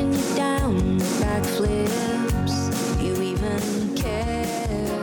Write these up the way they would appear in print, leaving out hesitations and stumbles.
bring it down, backflips. Do you even care?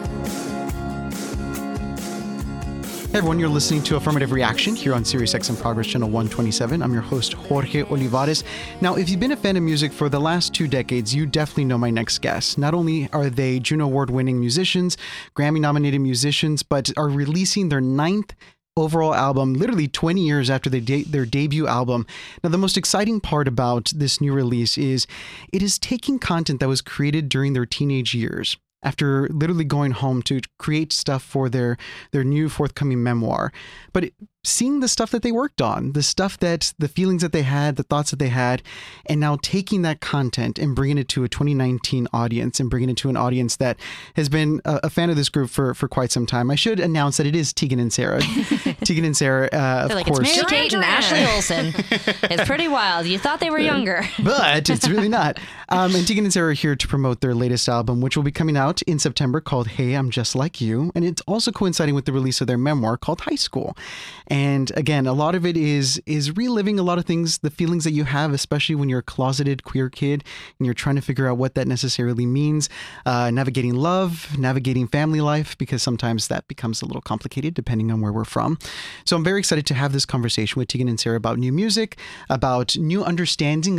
Hey everyone, you're listening to Affirmative Reaction here on SiriusXM Progress Channel 127. I'm your host, Jorge Olivares. Now, if you've been a fan of music for the last 2 decades, you definitely know my next guest. Not only are they Juno Award-winning musicians, Grammy-nominated musicians, but are releasing their 9th overall album, literally 20 years after their debut album. Now, the most exciting part about this new release is it is taking content that was created during their teenage years, after literally going home to create stuff for their new forthcoming memoir. But seeing the stuff that they worked on, the feelings that they had, the thoughts that they had, and now taking that content and bringing it to a 2019 audience and bringing it to an audience that has been a fan of this group for quite some time. I should announce that it is Tegan and Sarah. Tegan and Sarah, of course. It's Mary Kate and Ashley Olsen. It's pretty wild. You thought they were younger. But it's really not. And Tegan and Sarah are here to promote their latest album, which will be coming out in September, called Hey, I'm Just Like You. And it's also coinciding with the release of their memoir called High School. And again, a lot of it is reliving a lot of things, the feelings that you have, especially when you're a closeted queer kid and you're trying to figure out what that necessarily means, navigating love, navigating family life, because sometimes that becomes a little complicated depending on where we're from. So I'm very excited to have this conversation with Tegan and Sarah about new music, about new understandings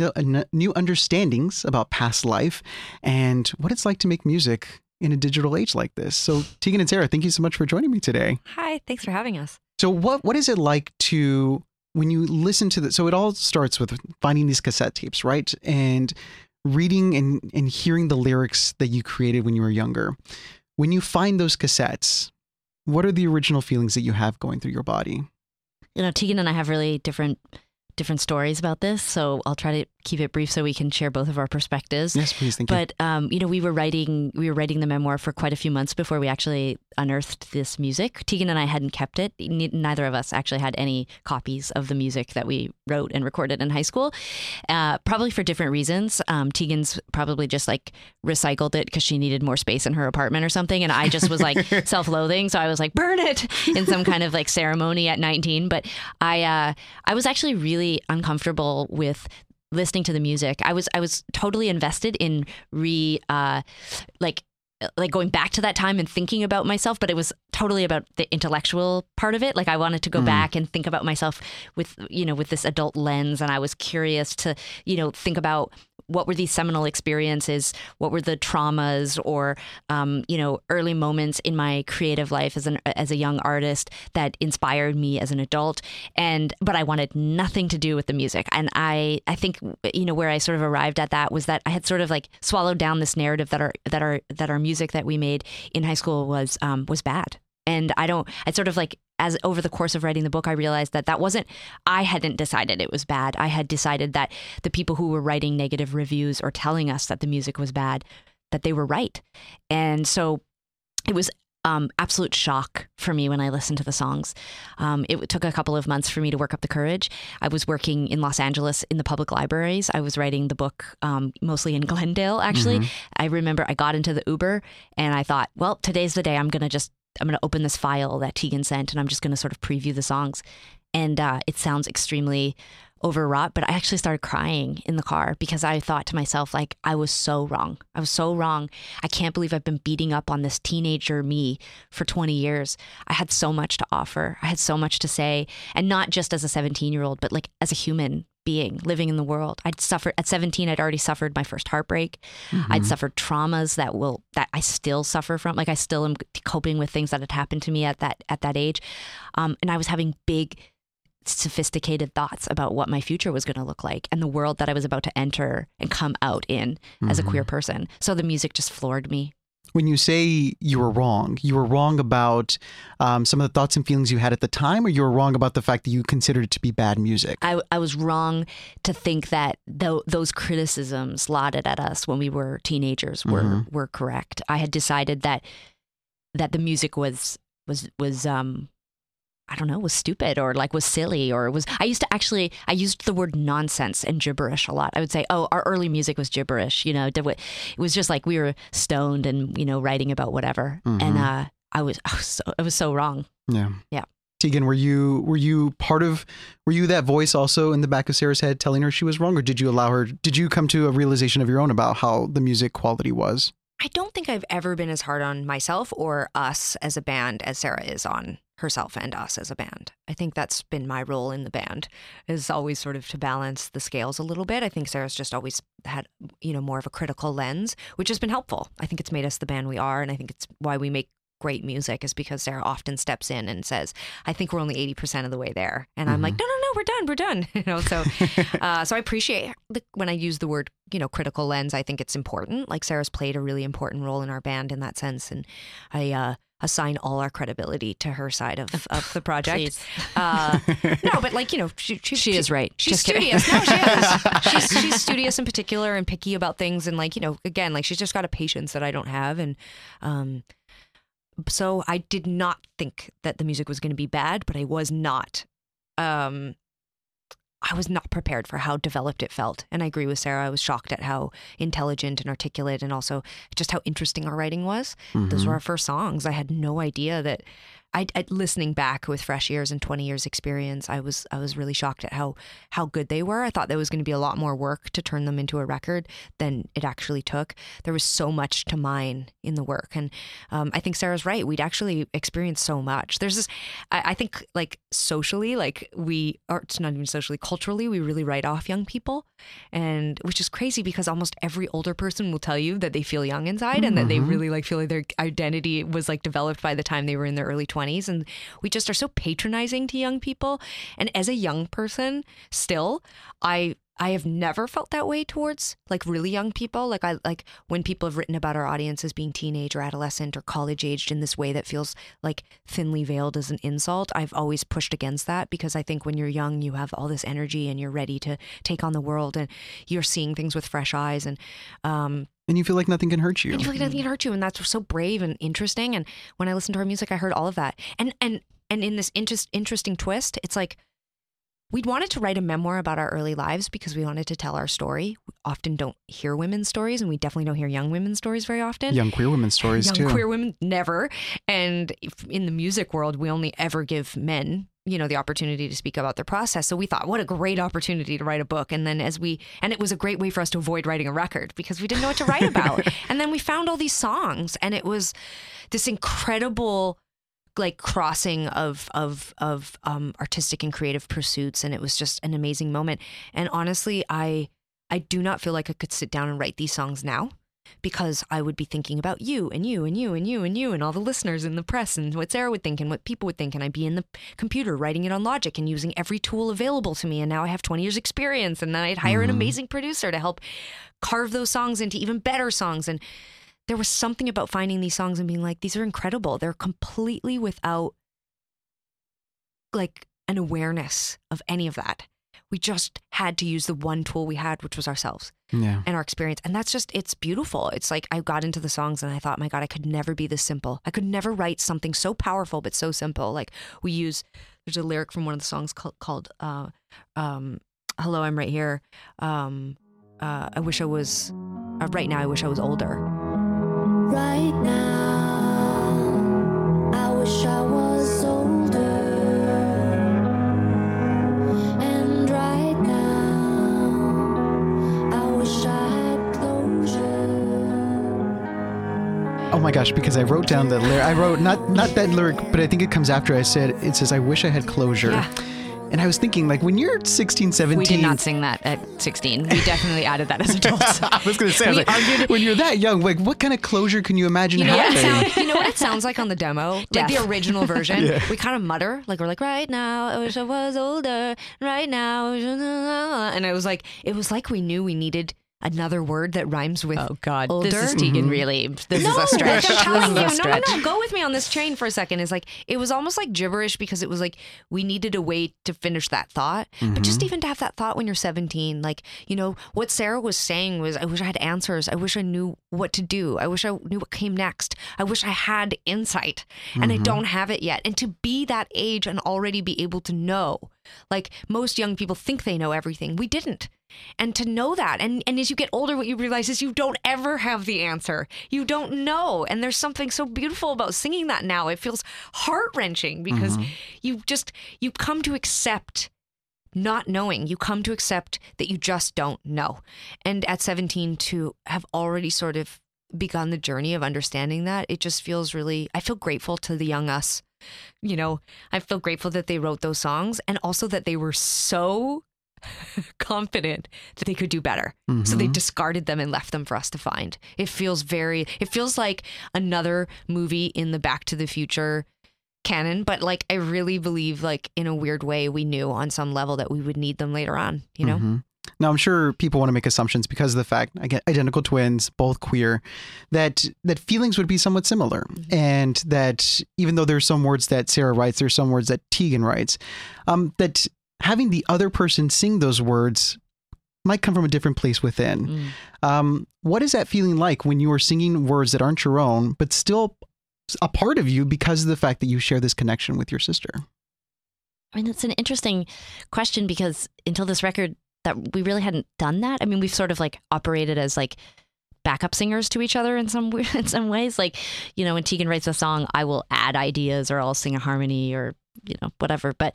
about past life, and what it's like to make music in a digital age like this. So Tegan and Sarah, thank you so much for joining me today. Hi, thanks for having us. So what is it like to, when you listen to so it all starts with finding these cassette tapes, right? And reading and hearing the lyrics that you created when you were younger. When you find those cassettes, what are the original feelings that you have going through your body? You know, Tegan and I have really different stories about this, so I'll try to keep it brief so we can share both of our perspectives. Yes, please. Thank you. But you know, we were writing the memoir for quite a few months before we actually unearthed this music. Tegan and I hadn't kept it. Neither of us actually had any copies of the music that we wrote and recorded in high school, probably for different reasons. Tegan's probably just like recycled it because she needed more space in her apartment or something, and I just was like self-loathing, so I was like, burn it in some kind of like ceremony at 19. But I was actually really uncomfortable with listening to the music. I was totally invested in like going back to that time and thinking about myself, but it was totally about the intellectual part of it. Like I wanted to go back and think about myself with this adult lens. And I was curious to, think about what were these seminal experiences? What were the traumas or, early moments in my creative life as a young artist that inspired me as an adult? But I wanted nothing to do with the music. And I think, where I sort of arrived at that was that I had sort of like swallowed down this narrative that our music that we made in high school was bad. And I sort of like, as over the course of writing the book, I realized I hadn't decided it was bad. I had decided that the people who were writing negative reviews or telling us that the music was bad, that they were right. And so it was absolute shock for me when I listened to the songs. It took a couple of months for me to work up the courage. I was working in Los Angeles in the public libraries. I was writing the book mostly in Glendale, actually. Mm-hmm. I remember I got into the Uber and I thought, well, today's the day I'm going to open this file that Tegan sent and I'm just going to sort of preview the songs. And it sounds extremely overwrought, but I actually started crying in the car because I thought to myself, like, I was so wrong. I was so wrong. I can't believe I've been beating up on this teenager me for 20 years. I had so much to offer. I had so much to say, and not just as a 17-year-old, but like as a human being living in the world. At 17, I'd already suffered my first heartbreak. Mm-hmm. I'd suffered traumas that I still suffer from. Like I still am coping with things that had happened to me at that age. And I was having big, sophisticated thoughts about what my future was going to look like and the world that I was about to enter and come out in as a queer person. So the music just floored me. When you say you were wrong about some of the thoughts and feelings you had at the time, or you were wrong about the fact that you considered it to be bad music? I was wrong to think that those criticisms lauded at us when we were teenagers were correct. I had decided that the music was I don't know, was stupid or like was silly or I used the word nonsense and gibberish a lot. I would say, oh, our early music was gibberish. It was just like we were stoned and, writing about whatever. Mm-hmm. And I was so wrong. Yeah. Yeah. Tegan, were you that voice also in the back of Sarah's head telling her she was wrong, or did you come to a realization of your own about how the music quality was? I don't think I've ever been as hard on myself or us as a band as Sarah is on herself and us as a band. I think that's been my role in the band, is always sort of to balance the scales a little bit. I think Sarah's just always had, more of a critical lens, which has been helpful. I think it's made us the band we are, and I think it's why we make great music, is because Sarah often steps in and says, I think we're only 80% of the way there. And I'm like, no, we're done. So so I appreciate when I use the word, critical lens. I think it's important. Like, Sarah's played a really important role in our band in that sense. And I assign all our credibility to her side of the project. No, but she is right. She's studious. No, she is. She's studious in particular and picky about things. And again, she's just got a patience that I don't have. And, so I did not think that the music was going to be bad, but I was not prepared for how developed it felt. And I agree with Sarah. I was shocked at how intelligent and articulate, and also just how interesting our writing was. Mm-hmm. Those were our first songs. I had no idea that I listening back with fresh ears and 20 years experience, I was really shocked at how good they were. I thought there was going to be a lot more work to turn them into a record than it actually took. There was so much to mine in the work. And I think Sarah's right. We'd actually experienced so much. There's this, I think socially, or it's not even socially, culturally, we really write off young people, and which is crazy because almost every older person will tell you that they feel young inside and that they really feel like their identity was developed by the time they were in their early 20s. And we just are so patronizing to young people. And as a young person, still, I have never felt that way towards really young people. When people have written about our audience as being teenage or adolescent or college aged in this way that feels thinly veiled as an insult, I've always pushed against that, because I think when you're young, you have all this energy and you're ready to take on the world and you're seeing things with fresh eyes, and you feel like nothing can hurt you. And that's so brave and interesting. And when I listened to our music, I heard all of that. And in this interesting twist, it's we'd wanted to write a memoir about our early lives because we wanted to tell our story. We often don't hear women's stories, and we definitely don't hear young women's stories very often. Young queer women's stories too. Young queer women, never. And in the music world, we only ever give men the opportunity to speak about their process. So we thought, what a great opportunity to write a book. And then and it was a great way for us to avoid writing a record because we didn't know what to write about. And then we found all these songs, and it was this incredible crossing of artistic and creative pursuits. And it was just an amazing moment. And honestly, I do not feel like I could sit down and write these songs now, because I would be thinking about you and you and you and you and you and all the listeners and the press and what Sarah would think and what people would think. And I'd be in the computer writing it on Logic and using every tool available to me. And now I have 20 years experience, and then I'd hire an amazing producer to help carve those songs into even better songs. And there was something about finding these songs and being these are incredible. They're completely without an awareness of any of that. We just had to use the one tool we had, which was ourselves and our experience. And that's just, it's beautiful. It's I got into the songs and I thought, my God, I could never be this simple. I could never write something so powerful, but so simple. There's a lyric from one of the songs called Hello, I'm Right Here. I wish I was, right now, I wish I was older. Right now, I wish I was older. And right now, I wish I had closure. Oh my gosh, because I wrote down the lyric. I wrote not that lyric, but I think it comes after. It says, I wish I had closure. Yeah. And I was thinking, when you're 16, 17... We did not sing that at 16. We definitely added that as adults. I was going to say, when you're that young, what kind of closure can you imagine having? You know what it sounds like on the demo? Death. The original version. Yeah. We kind of mutter. We're right now, I wish I was older. Right now. And it was like we knew we needed another word that rhymes with older. This is Tegan really. This is a stretch. I'm telling you, no, go with me on this train for a second. It's it was almost like gibberish because it was we needed a way to finish that thought. But just even to have that thought when you're 17, what Sarah was saying was, I wish I had answers. I wish I knew what to do. I wish I knew what came next. I wish I had insight, and I don't have it yet. And to be that age and already be able to know, most young people think they know everything. We didn't. And to know that, and as you get older, what you realize is you don't ever have the answer. You don't know. And there's something so beautiful about singing that now. It feels heart-wrenching because you come to accept not knowing. You come to accept that you just don't know. And at 17, to have already sort of begun the journey of understanding that, it just feels really, I feel grateful to the young us. You know, I feel grateful that they wrote those songs, and also that they were so confident that they could do better. So they discarded them and left them for us to find. It feels like another movie in the Back to the Future canon, but like I really believe, like in a weird way, we knew on some level that we would need them later on, you know? Now, I'm sure people want to make assumptions because of the fact, again, identical twins, both queer, that feelings would be somewhat similar. And that even though there's some words that Sarah writes, there's some words that Tegan writes, that having the other person sing those words might come from a different place within. What is that feeling like when you are singing words that aren't your own, but still a part of you because of the fact that you share this connection with your sister? I mean, it's an interesting question because until this record, that we really hadn't done that. I mean, we've sort of like operated as like backup singers to each other in some ways. Like, you know, when Tegan writes a song, I will add ideas or I'll sing a harmony or, you know, whatever. But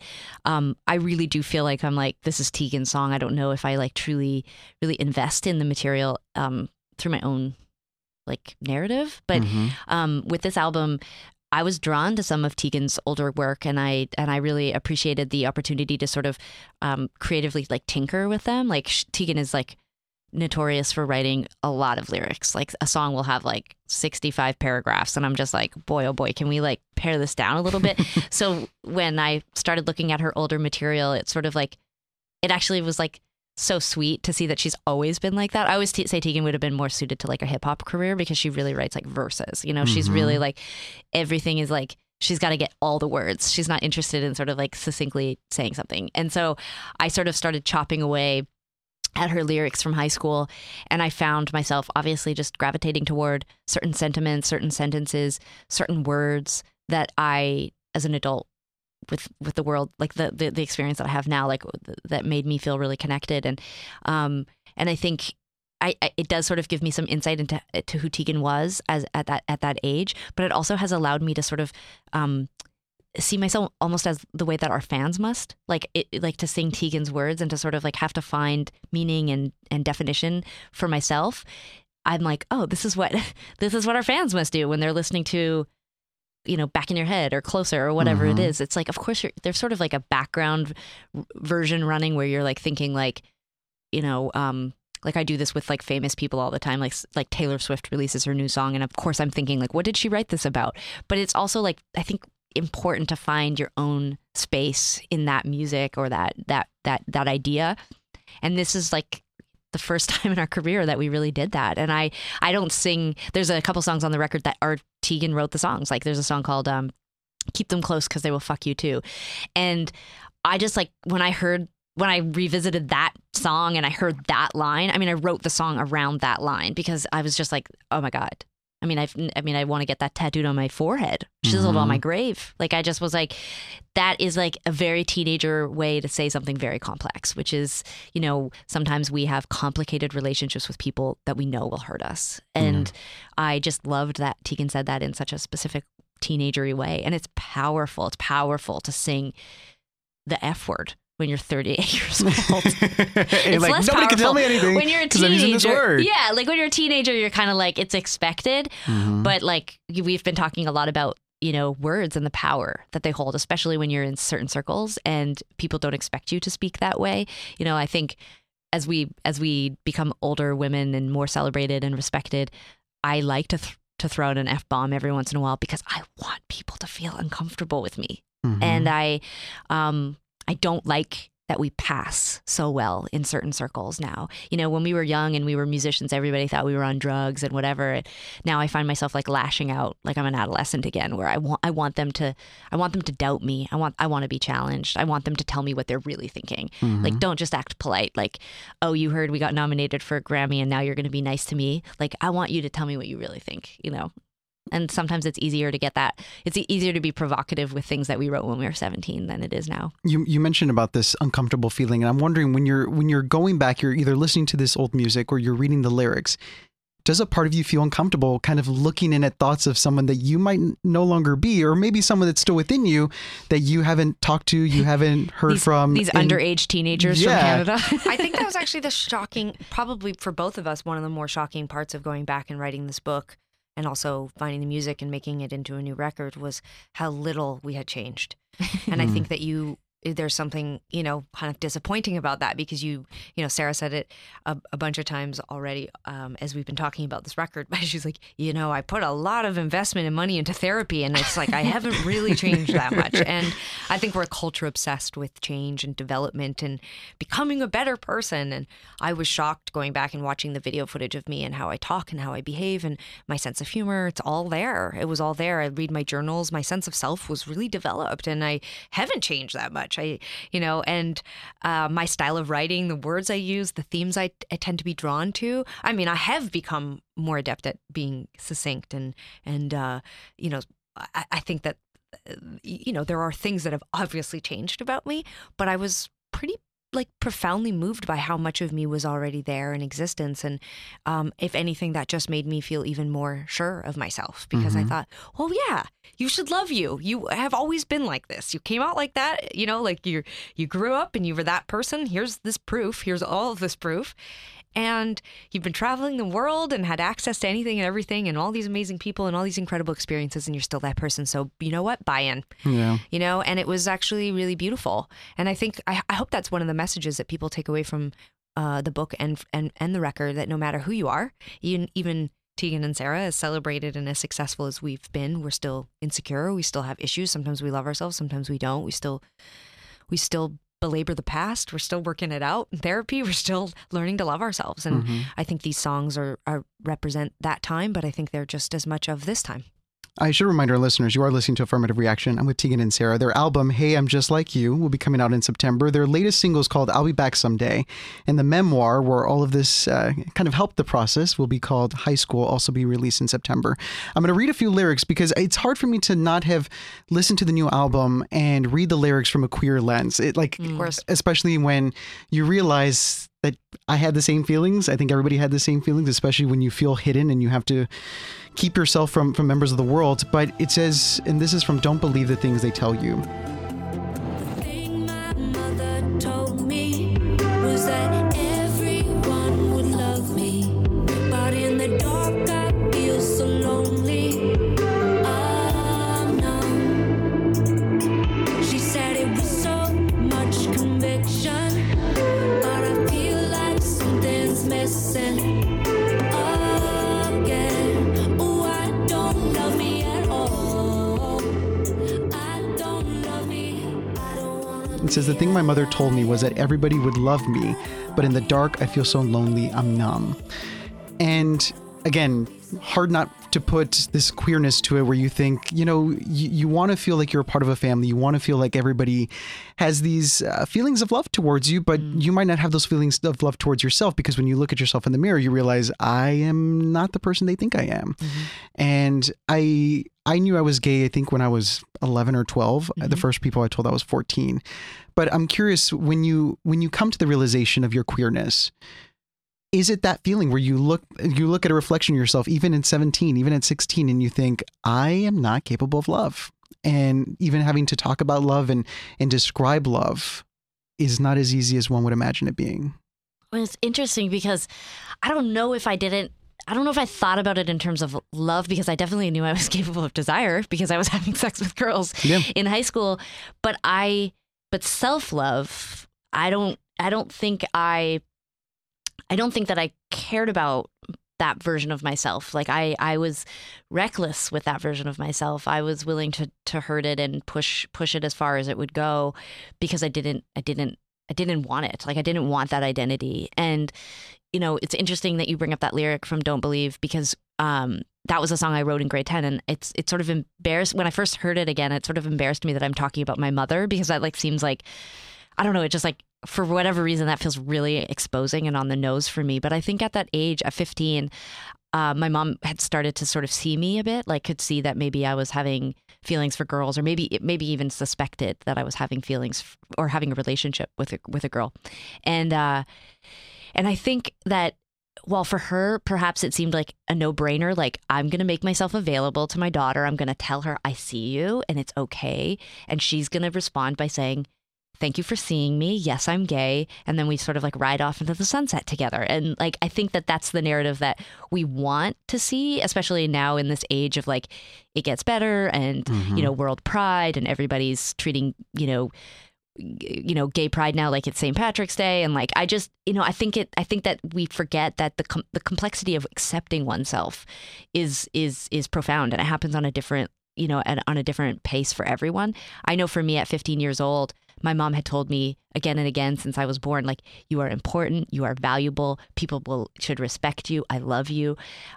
I really do feel like I'm like, this is Tegan's song. I don't know if I like truly, really invest in the material through my own like narrative. But with this album, I was drawn to some of Tegan's older work, and I really appreciated the opportunity to sort of creatively like tinker with them. Like Tegan is like notorious for writing a lot of lyrics. Like a song will have like 65 paragraphs, and I'm just like, boy, oh boy, can we like pare this down a little bit? So when I started looking at her older material, it's sort of like, it actually was like so sweet to see that she's always been like that. I always say Tegan would have been more suited to like a hip hop career because she really writes like verses. You know, she's really like, everything is like, she's got to get all the words. She's not interested in sort of like succinctly saying something. And so I sort of started chopping away at her lyrics from high school, and I found myself obviously just gravitating toward certain sentiments, certain sentences, certain words that I, as an adult, with the world, like the experience that I have now, like that made me feel really connected. And I think it does sort of give me some insight into who Tegan was as at that age, but it also has allowed me to sort of see myself almost as the way that our fans must, like to sing Tegan's words and to sort of like have to find meaning and definition for myself. I'm like, oh, this is what our fans must do when they're listening to, you know, Back in Your Head or Closer or whatever it is. It's like, of course, there's sort of like a background version running where you're like thinking like, you know, like I do this with like famous people all the time, like Taylor Swift releases her new song, and of course I'm thinking like, what did she write this about? But it's also like, I think, important to find your own space in that music or that idea. And this is like the first time in our career that we really did that. And I don't sing. There's a couple songs on the record that are Tegan wrote the songs. Like there's a song called Keep Them Close Because They Will Fuck You Too. And I just like, when I revisited that song and I heard that line, I mean, I wrote the song around that line because I was just like, oh my God. I mean, I want to get that tattooed on my forehead, chiseled on my grave. Like, I just was like, that is like a very teenager way to say something very complex, which is, you know, sometimes we have complicated relationships with people that we know will hurt us. And I just loved that Tegan said that in such a specific teenagery way. And it's powerful. It's powerful to sing the F word when you're 38 years old. It's like, less nobody can tell me anything when you're a 'cause I'm using this teenager. word. Yeah, like when you're a teenager, you're kind of like, it's expected. But like we've been talking a lot about, you know, words and the power that they hold, especially when you're in certain circles and people don't expect you to speak that way. You know, I think as we become older women and more celebrated and respected, I like to throw out an F-bomb every once in a while because I want people to feel uncomfortable with me. And I don't like that we pass so well in certain circles now. You know, when we were young and we were musicians, everybody thought we were on drugs and whatever. And now I find myself like lashing out like I'm an adolescent again, where I want them to doubt me. I want to be challenged. I want them to tell me what they're really thinking. Like, don't just act polite. Like, oh, you heard we got nominated for a Grammy and now you're going to be nice to me. Like, I want you to tell me what you really think, you know? And sometimes it's easier to get that. It's easier to be provocative with things that we wrote when we were 17 than it is now. You mentioned about this uncomfortable feeling, and I'm wondering when you're going back, you're either listening to this old music or you're reading the lyrics. Does a part of you feel uncomfortable kind of looking in at thoughts of someone that you might no longer be, or maybe someone that's still within you that you haven't talked to, you haven't heard from? These underage teenagers from Canada. I think that was actually the shocking, probably for both of us, one of the more shocking parts of going back and writing this book and also finding the music and making it into a new record was how little we had changed. And I think that there's something, kind of disappointing about that because Sarah said it a bunch of times already as we've been talking about this record, but she's like, I put a lot of investment and money into therapy and it's like, I haven't really changed that much. And I think we're culture obsessed with change and development and becoming a better person. And I was shocked going back and watching the video footage of me and how I talk and how I behave and my sense of humor. It's all there. It was all there. I read my journals. My sense of self was really developed and I haven't changed that much. My style of writing, the words I use, the themes I tend to be drawn to. I mean, I have become more adept at being succinct and I think that, there are things that have obviously changed about me, but I was pretty profoundly moved by how much of me was already there in existence. And if anything, that just made me feel even more sure of myself because I thought, well, yeah, you should love you. You have always been like this. You came out like that, you grew up and you were that person. Here's this proof. Here's all of this proof. And you've been traveling the world and had access to anything and everything and all these amazing people and all these incredible experiences and you're still that person. So you know what? Buy in. Yeah. And it was actually really beautiful. And I think, I hope that's one of the messages that people take away from the book and the record, that no matter who you are, even Tegan and Sarah, as celebrated and as successful as we've been, we're still insecure. We still have issues. Sometimes we love ourselves. Sometimes we don't. We still belabor the past. We're still working it out in therapy. We're still learning to love ourselves. And I think these songs are represent that time, but I think they're just as much of this time. I should remind our listeners, you are listening to Affirmative Reaction. I'm with Tegan and Sarah. Their album, Hey, I'm Just Like You, will be coming out in September. Their latest single is called I'll Be Back Someday. And the memoir, where all of this kind of helped the process, will be called High School, also be released in September. I'm going to read a few lyrics because it's hard for me to not have listened to the new album and read the lyrics from a queer lens. Of course. Especially when you realize that I had the same feelings. I think everybody had the same feelings, especially when you feel hidden and you have to keep yourself from members of the world. But it says, and this is from Don't Believe the Things They Tell You. The thing my mother told me was that everyone would love me, but in the dark I feel so lonely. I'm numb. She said it was so much conviction, but I feel like something's missing. It says, the thing my mother told me was that everybody would love me, but in the dark, I feel so lonely, I'm numb. And again, hard not to put this queerness to it where you think, you want to feel like you're a part of a family. You want to feel like everybody has these feelings of love towards you, but you might not have those feelings of love towards yourself because when you look at yourself in the mirror, you realize I am not the person they think I am. And I knew I was gay, I think, when I was 11 or 12. The first people I told I was 14. But I'm curious, when you come to the realization of your queerness, is it that feeling where you look at a reflection of yourself, even in 17, even at 16, and you think, I am not capable of love? And even having to talk about love and describe love is not as easy as one would imagine it being. Well, it's interesting because I don't know if I thought about it in terms of love, because I definitely knew I was capable of desire because I was having sex with girls in high school. But self-love, I don't think that I cared about that version of myself. Like I was reckless with that version of myself. I was willing to hurt it and push it as far as it would go because I didn't want it. Like I didn't want that identity. And it's interesting that you bring up that lyric from Don't Believe because that was a song I wrote in grade 10, and it's sort of embarrassed when I first heard it again. It sort of embarrassed me that I'm talking about my mother because that seems like, I don't know, it just for whatever reason that feels really exposing and on the nose for me. But I think at that age, at 15, my mom had started to sort of see me a bit, like could see that maybe I was having feelings for girls, or maybe even suspected that I was having feelings or having a relationship with a girl. And I think that while for her, perhaps it seemed like a no-brainer, like I'm going to make myself available to my daughter. I'm going to tell her I see you and it's okay. And she's going to respond by saying, thank you for seeing me. Yes, I'm gay. And then we sort of like ride off into the sunset together. And like, I think that that's the narrative that we want to see, especially now in this age of like, it gets better and, world pride, and everybody's treating, gay pride now like it's St. Patrick's Day. And like, I just, I think that we forget that the complexity of accepting oneself is profound, and it happens on a different, on a different pace for everyone. I know for me at 15 years old, my mom had told me again and again since I was born, like, you are important, you are valuable, people should respect you, I love you.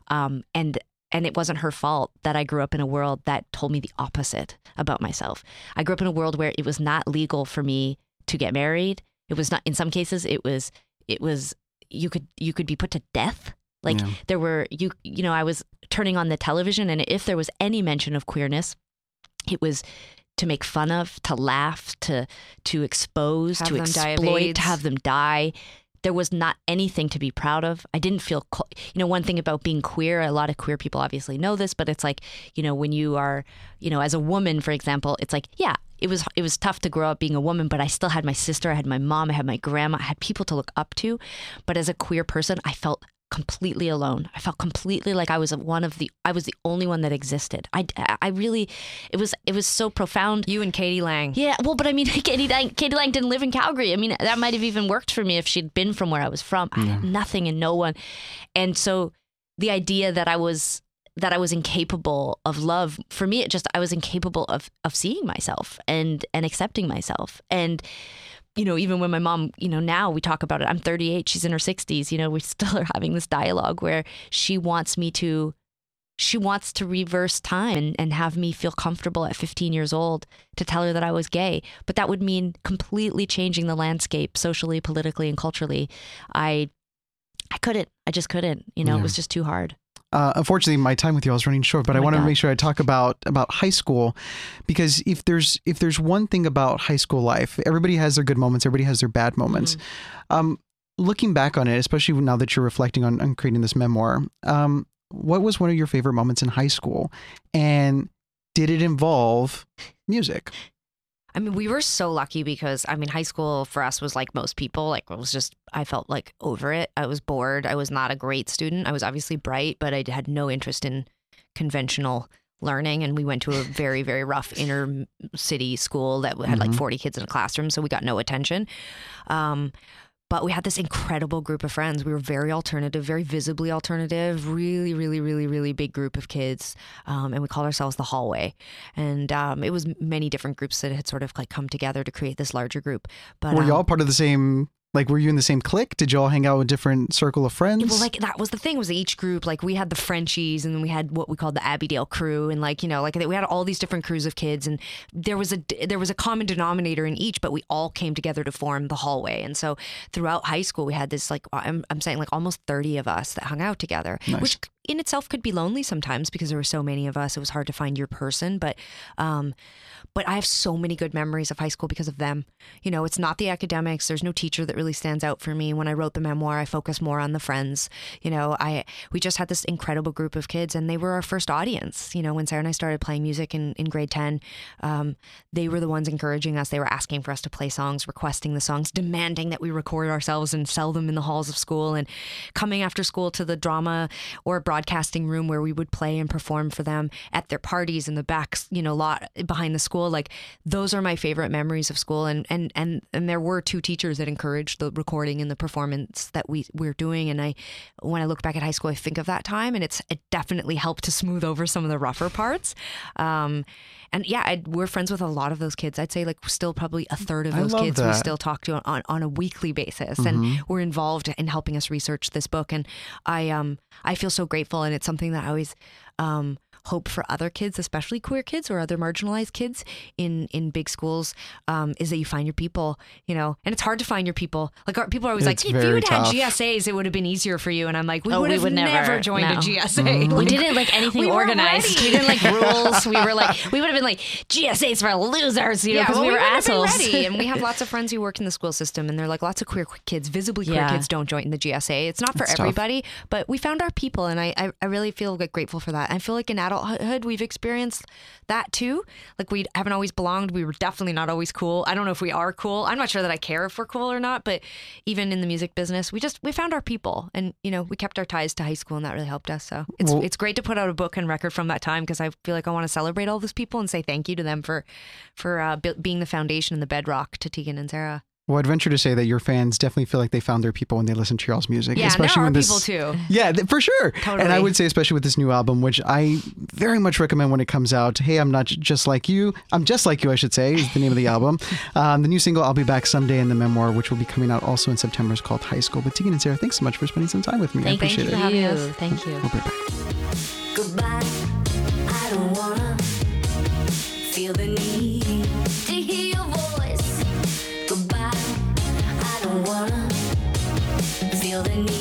And it wasn't her fault that I grew up in a world that told me the opposite about myself. I grew up in a world where it was not legal for me to get married. It was not, in some cases, it was, you could be put to death. Like there were, I was turning on the television, and if there was any mention of queerness, it was to make fun of, to laugh, to expose, to exploit, to have them die. There was not anything to be proud of. I didn't feel, one thing about being queer, a lot of queer people obviously know this, but it's like, when you are, as a woman, for example, it's like, yeah, it was tough to grow up being a woman, but I still had my sister, I had my mom, I had my grandma, I had people to look up to. But as a queer person, I felt completely alone. I felt completely like I was the only one that existed. I really, it was so profound. You and Katie Lang. Yeah, well, but I mean, Katie Lang didn't live in Calgary. I mean, that might have even worked for me if she'd been from where I was from. I had nothing and no one. And so the idea that I was incapable of love, for me, I was incapable of seeing myself and accepting myself. And even when my mom, now we talk about it, I'm 38, she's in her 60s, we still are having this dialogue where she wants to reverse time and have me feel comfortable at 15 years old to tell her that I was gay. But that would mean completely changing the landscape socially, politically, and culturally. I just couldn't, it was just too hard. Unfortunately, my time with you all is running short, but I want to make sure I talk about high school, because if there's one thing about high school life, everybody has their good moments, everybody has their bad moments. Looking back on it, especially now that you're reflecting on creating this memoir, what was one of your favorite moments in high school, and did it involve music? I mean, we were so lucky because, high school for us was like most people, like I felt like over it. I was bored. I was not a great student. I was obviously bright, but I had no interest in conventional learning. And we went to a very, very rough inner city school that had like 40 kids in a classroom. So we got no attention. But we had this incredible group of friends. We were very alternative, very visibly alternative, really, really, really, really big group of kids. And we called ourselves the Hallway. And it was many different groups that had sort of like come together to create this larger group. But were you all part of the same... Like, were you in the same clique? Did you all hang out with different circle of friends? Well, like, that was the thing, was each group, like, we had the Frenchies, and then we had what we called the Abbeydale crew, and like, we had all these different crews of kids, and there was a common denominator in each, but we all came together to form the Hallway. And so throughout high school, we had this, like, I'm saying, like, almost 30 of us that hung out together, which in itself could be lonely sometimes because there were so many of us. It was hard to find your person, but I have so many good memories of high school because of them. It's not the academics. There's no teacher that really stands out for me. When I wrote the memoir, I focused more on the friends. We just had this incredible group of kids, and they were our first audience. When Sarah and I started playing music in grade 10, they were the ones encouraging us. They were asking for us to play songs, requesting the songs, demanding that we record ourselves and sell them in the halls of school, and coming after school to the drama or broadcasting room where we would play and perform for them at their parties in the back, lot behind the school. Like, those are my favorite memories of school. And there were two teachers that encouraged the recording and the performance that we're doing. And when I look back at high school, I think of that time, and it definitely helped to smooth over some of the rougher parts. We're friends with a lot of those kids. I'd say like still probably a third of those kids we still talk to on a weekly basis, and we're involved in helping us research this book. And I feel so grateful, and it's something that I always hope for other kids, especially queer kids or other marginalized kids in big schools, is that you find your people, and it's hard to find your people. Like people are always like, if you had tough. GSAs, it would have been easier for you. And I'm like, we would have never joined a GSA. We didn't like anything we organized. We didn't like rules. We would have been like GSAs for losers, because we were assholes. Ready. And we have lots of friends who work in the school system, and they're like, lots of queer kids, visibly queer kids don't join the GSA. It's not for everybody, but we found our people, and I really feel grateful for that. I feel like in adulthood we've experienced that too. Like we haven't always belonged. We were definitely not always cool. I don't know if we are cool. I'm not sure that I care if we're cool or not, but even in the music business, we found our people, and we kept our ties to high school, and that really helped us. So it's great to put out a book and record from that time, because I feel like I want to celebrate all those people and say thank you to them for being the foundation and the bedrock to Tegan and Sarah. Well, I'd venture to say that your fans definitely feel like they found their people when they listen to y'all's music. Yeah, especially there are when people too. Yeah, for sure. Totally. And I would say, especially with this new album, which I very much recommend when it comes out. Hey, I'm not just like you. I'm just like you, I should say, is the name of the album. The new single, I'll Be Back Someday, and the memoir, which will be coming out also in September, is called High School. But Tegan and Sarah, thanks so much for spending some time with me. I appreciate it. Thank you. Thank you. We'll be right back. Goodbye, I don't wanna feel the need to hear your voice. Goodbye, I don't wanna feel the need